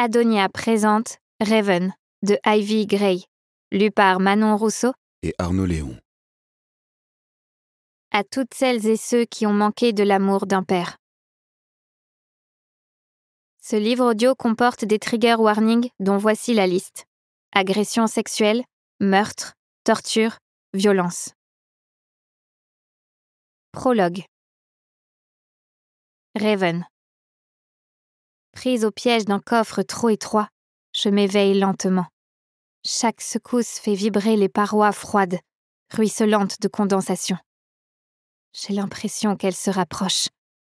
Adonia présente Raven de Ivy Gray, lu par Manon Rousseau et Arnaud Léon. À toutes celles et ceux qui ont manqué de l'amour d'un père. Ce livre audio comporte des trigger warnings dont voici la liste. Agression sexuelle, meurtre, torture, violence. Prologue. Raven. Prise au piège d'un coffre trop étroit, je m'éveille lentement. Chaque secousse fait vibrer les parois froides, ruisselantes de condensation. J'ai l'impression qu'elle se rapproche.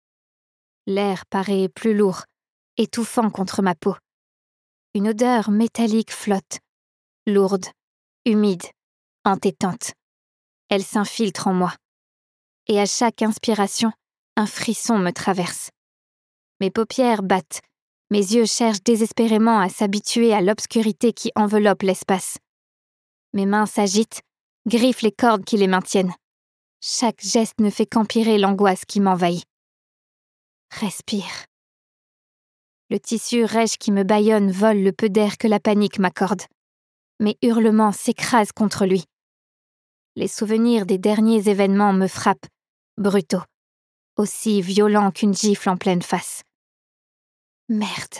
L'air paraît plus lourd, étouffant contre ma peau. Une odeur métallique flotte, lourde, humide, entêtante. Elle s'infiltre en moi. Et à chaque inspiration, un frisson me traverse. Mes paupières battent, mes yeux cherchent désespérément à s'habituer à l'obscurité qui enveloppe l'espace. Mes mains s'agitent, griffent les cordes qui les maintiennent. Chaque geste ne fait qu'empirer l'angoisse qui m'envahit. Respire. Le tissu rêche qui me bâillonne vole le peu d'air que la panique m'accorde. Mes hurlements s'écrasent contre lui. Les souvenirs des derniers événements me frappent, brutaux, aussi violents qu'une gifle en pleine face. Merde.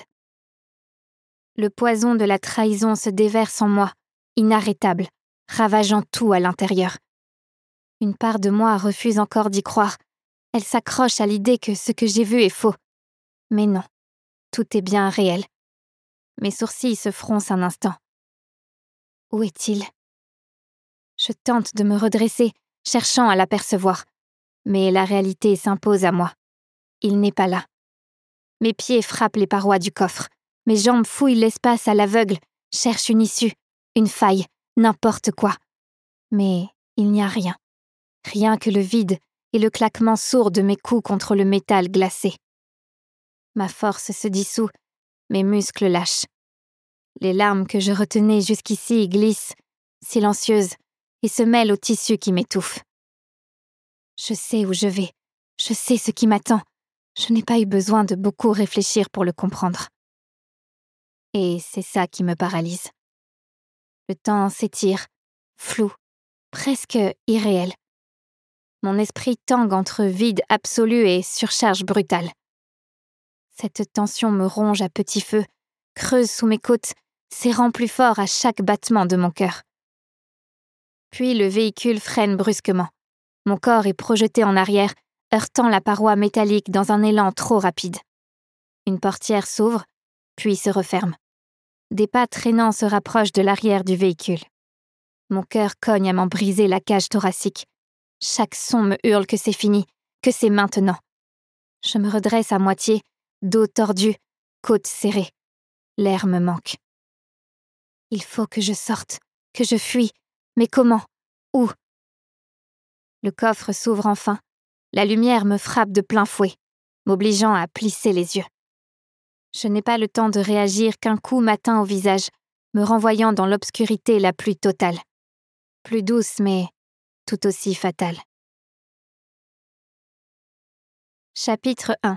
Le poison de la trahison se déverse en moi, inarrêtable, ravageant tout à l'intérieur. Une part de moi refuse encore d'y croire. Elle s'accroche à l'idée que ce que j'ai vu est faux. Mais non, tout est bien réel. Mes sourcils se froncent un instant. Où est-il ? Je tente de me redresser, cherchant à l'apercevoir. Mais la réalité s'impose à moi. Il n'est pas là. Mes pieds frappent les parois du coffre. Mes jambes fouillent l'espace à l'aveugle, cherchent une issue, une faille, n'importe quoi. Mais il n'y a rien. Rien que le vide et le claquement sourd de mes coups contre le métal glacé. Ma force se dissout, mes muscles lâchent. Les larmes que je retenais jusqu'ici glissent, silencieuses, et se mêlent au tissu qui m'étouffe. Je sais où je vais, je sais ce qui m'attend. Je n'ai pas eu besoin de beaucoup réfléchir pour le comprendre. Et c'est ça qui me paralyse. Le temps s'étire, flou, presque irréel. Mon esprit tangue entre vide absolu et surcharge brutale. Cette tension me ronge à petit feu, creuse sous mes côtes, serrant plus fort à chaque battement de mon cœur. Puis le véhicule freine brusquement. Mon corps est projeté en arrière, heurtant la paroi métallique dans un élan trop rapide. Une portière s'ouvre, puis se referme. Des pas traînants se rapprochent de l'arrière du véhicule. Mon cœur cogne à m'en briser la cage thoracique. Chaque son me hurle que c'est fini, que c'est maintenant. Je me redresse à moitié, dos tordu, côtes serrées. L'air me manque. Il faut que je sorte, que je fuis. Mais comment ? Où ? Le coffre s'ouvre enfin. La lumière me frappe de plein fouet, m'obligeant à plisser les yeux. Je n'ai pas le temps de réagir qu'un coup m'atteint au visage, me renvoyant dans l'obscurité la plus totale. Plus douce, mais tout aussi fatale. Chapitre 1.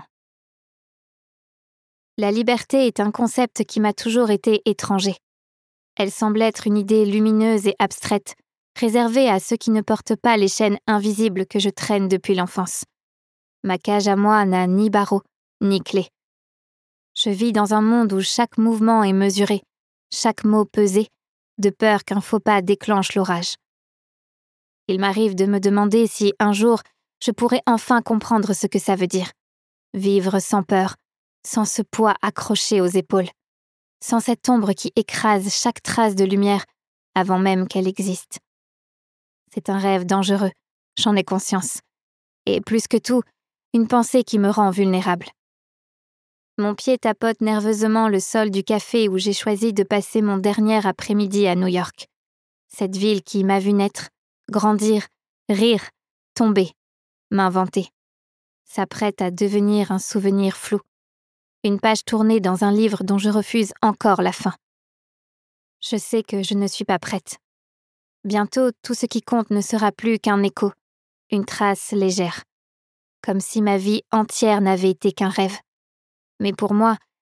La liberté est un concept qui m'a toujours été étranger. Elle semble être une idée lumineuse et abstraite, réservée à ceux qui ne portent pas les chaînes invisibles que je traîne depuis l'enfance. Ma cage à moi n'a ni barreaux, ni clé. Je vis dans un monde où chaque mouvement est mesuré, chaque mot pesé, de peur qu'un faux pas déclenche l'orage. Il m'arrive de me demander si, un jour, je pourrais enfin comprendre ce que ça veut dire. Vivre sans peur, sans ce poids accroché aux épaules, sans cette ombre qui écrase chaque trace de lumière avant même qu'elle existe. C'est un rêve dangereux, j'en ai conscience. Et plus que tout, une pensée qui me rend vulnérable. Mon pied tapote nerveusement le sol du café où j'ai choisi de passer mon dernier après-midi à New York. Cette ville qui m'a vu naître, grandir, rire, tomber, m'inventer. S'apprête à devenir un souvenir flou. Une page tournée dans un livre dont je refuse encore la fin. Je sais que je ne suis pas prête. Bientôt, tout ce qui compte ne sera plus qu'un écho, une trace légère. Comme si ma vie entière n'avait été qu'un rêve. Mais pour moi,